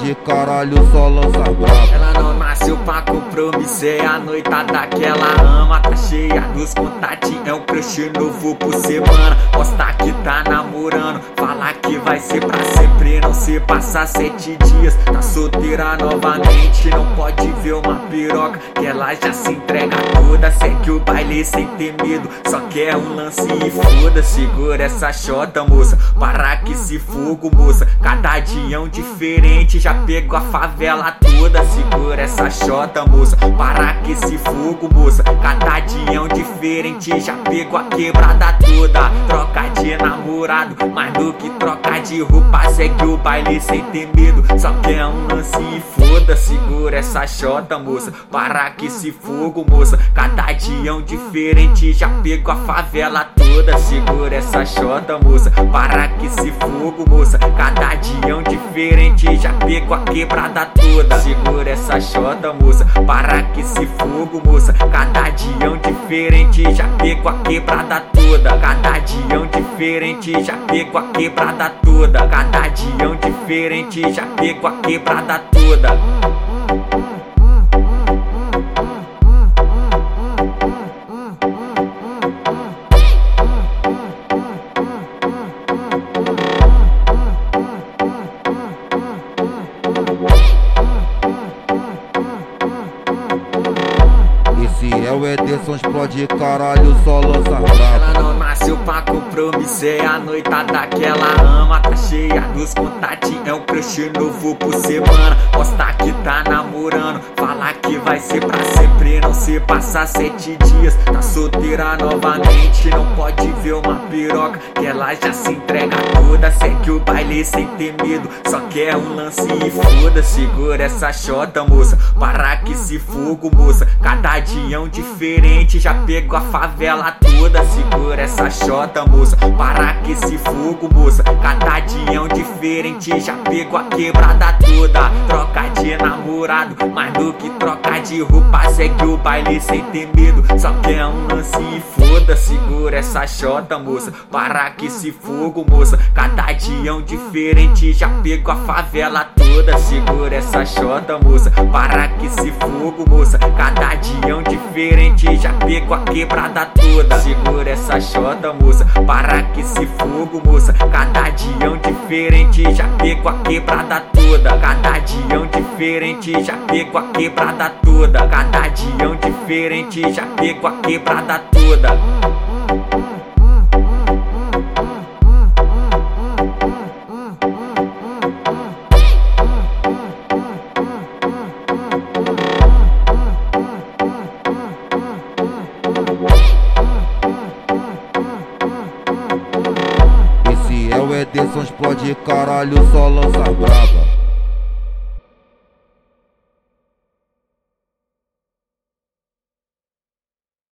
explode, caralho, só lança braba. Ela não nasceu pra compromisso, é a noitada que ela ama. Tá cheia dos contatinhos, é um crush novo por semana. Posta que tá namorando, fala que vai ser pra sempre. Não se passa 7 dias, tá solteira novamente. Não pode ver uma piroca, que ela já se entrega toda. Segue o baile sem ter medo, só quer um lance e foda. Segura essa chota, moça, para que se fogo, moça. Cada dia é um diferente, já pegou a favela toda. Segura essa chota, moça, para que se fogo, moça. Cada dia é um diferente, já pegou a quebrada toda. Troca de namorado, mais do que troca de roupa. Segue o baile sem ter medo, só quer um lance e foda. Segura essa chota, moça, para que se fogo, moça. Cada dia é um diferente, já pegou a favela toda. Segura essa chota, moça, para que se fogo, moça. Cada dia é um diferente, já pegou a quebrada toda. Segura essa chota, moça, para que se fogo, moça. Cada dia é um diferente, já pegou a quebrada toda. Cada dia é um diferente, já pegou a quebrada toda. Cada dia é um diferente, já pegou a quebrada toda. Esse é o Ederson, explode, caralho, só lança braba. Ela não nasceu pra compromisso, é a noitada que ela ama. Tá cheia dos contatinhos, é um crush novo por semana. Posta que tá namorando, fala que vai ser pra sempre. Não se passa 7 dias, tá solteira novamente. Não pode ver uma piroca, que ela já se entrega toda. Segue o baile sem ter medo, só quer um lance e foda. Segura essa chota, moça, para que se fogo, moça. Cada dia é um diferente, já pegou a favela toda. Segura essa chota, moça, para que se fogo, moça. Cada dia é um diferente, já pegou a quebrada toda. Troca de namorado, mais do que troca de roupa. Segue o baile sem ter medo, só quer um lance e foda. Segura essa chota, moça, para que se fogo, moça. Cada dia é um diferente, já pegou a favela toda. Segura essa chota, moça, para que se fogo, moça. Cada dia é um diferente, já pegou a quebrada toda. Segura essa chota, moça, para que se fogo, moça. Cada dia é um diferente, já pegou a quebrada toda. Cada dia é um diferente, já pegou a quebrada toda. Cada dia é um diferente, já pegou a quebrada toda. Esse é o Ederson, explode, caralho, só lança braba.